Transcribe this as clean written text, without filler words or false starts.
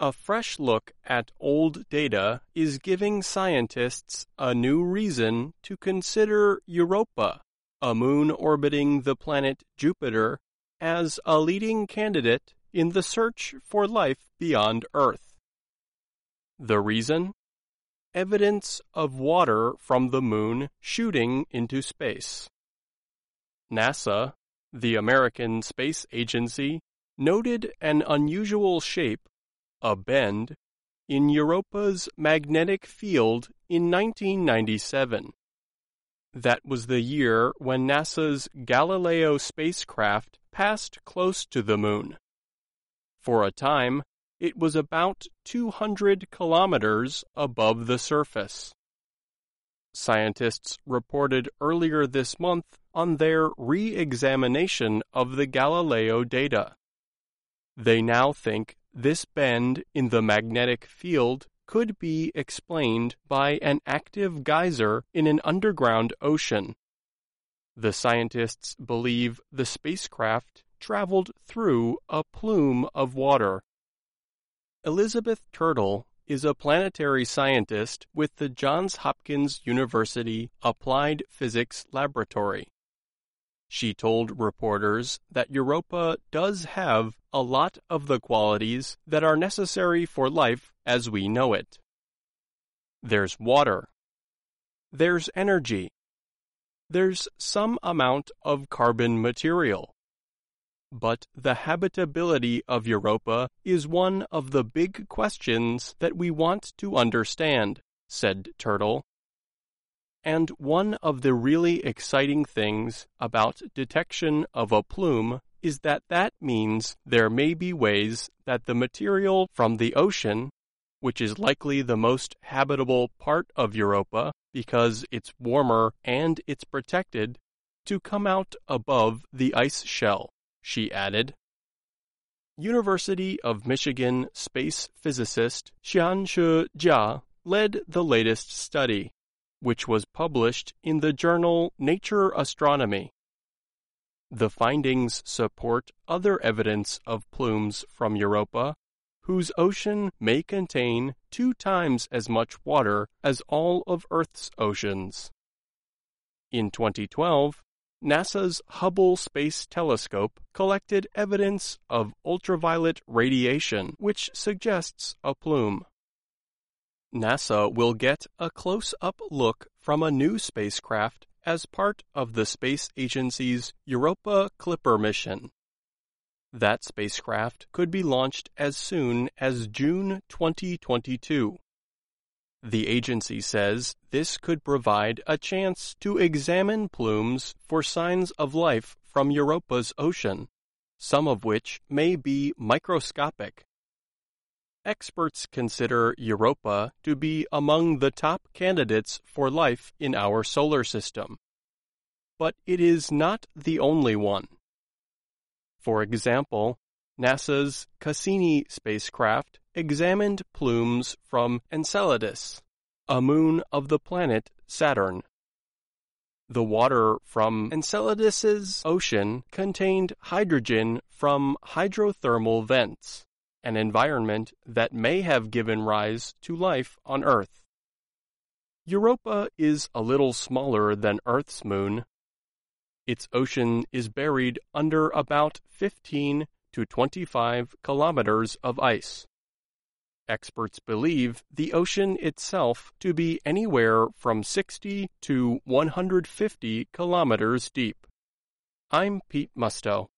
A fresh look at old data is giving scientists a new reason to consider Europa, a moon orbiting the planet Jupiter, as a leading candidate in the search for life beyond Earth. The reason? Evidence of water from the moon shooting into space. NASA, the American Space Agency, noted an unusual shape, a bend, in Europa's magnetic field in 1997. That was the year when NASA's Galileo spacecraft passed close to the moon. For a time, it was about 200 kilometers above the surface. Scientists reported earlier this month on their re-examination of the Galileo data. They now think this bend in the magnetic field could be explained by an active geyser in an underground ocean. The scientists believe the spacecraft traveled through a plume of water. Elizabeth Turtle is a planetary scientist with the Johns Hopkins University Applied Physics Laboratory. She told reporters that Europa does have a lot of the qualities that are necessary for life as we know it. There's water. There's energy. There's some amount of carbon material. But the habitability of Europa is one of the big questions that we want to understand, said Turtle. And one of the really exciting things about detection of a plume is that means there may be ways that the material from the ocean, which is likely the most habitable part of Europa because it's warmer and it's protected, to come out above the ice shell, she added. University of Michigan space physicist Xianshi Jia led the latest study, which was published in the journal Nature Astronomy. The findings support other evidence of plumes from Europa, whose ocean may contain 2 times as much water as all of Earth's oceans. In 2012, NASA's Hubble Space Telescope collected evidence of ultraviolet radiation, which suggests a plume. NASA will get a close-up look from a new spacecraft as part of the space agency's Europa Clipper mission. That spacecraft could be launched as soon as June 2022. The agency says this could provide a chance to examine plumes for signs of life from Europa's ocean, some of which may be microscopic. Experts consider Europa to be among the top candidates for life in our solar system. But it is not the only one. For example, NASA's Cassini spacecraft examined plumes from Enceladus, a moon of the planet Saturn. The water from Enceladus's ocean contained hydrogen from hydrothermal vents, an environment that may have given rise to life on Earth. Europa is a little smaller than Earth's moon. Its ocean is buried under about 15 to 25 kilometers of ice. Experts believe the ocean itself to be anywhere from 60 to 150 kilometers deep. I'm Pete Musto.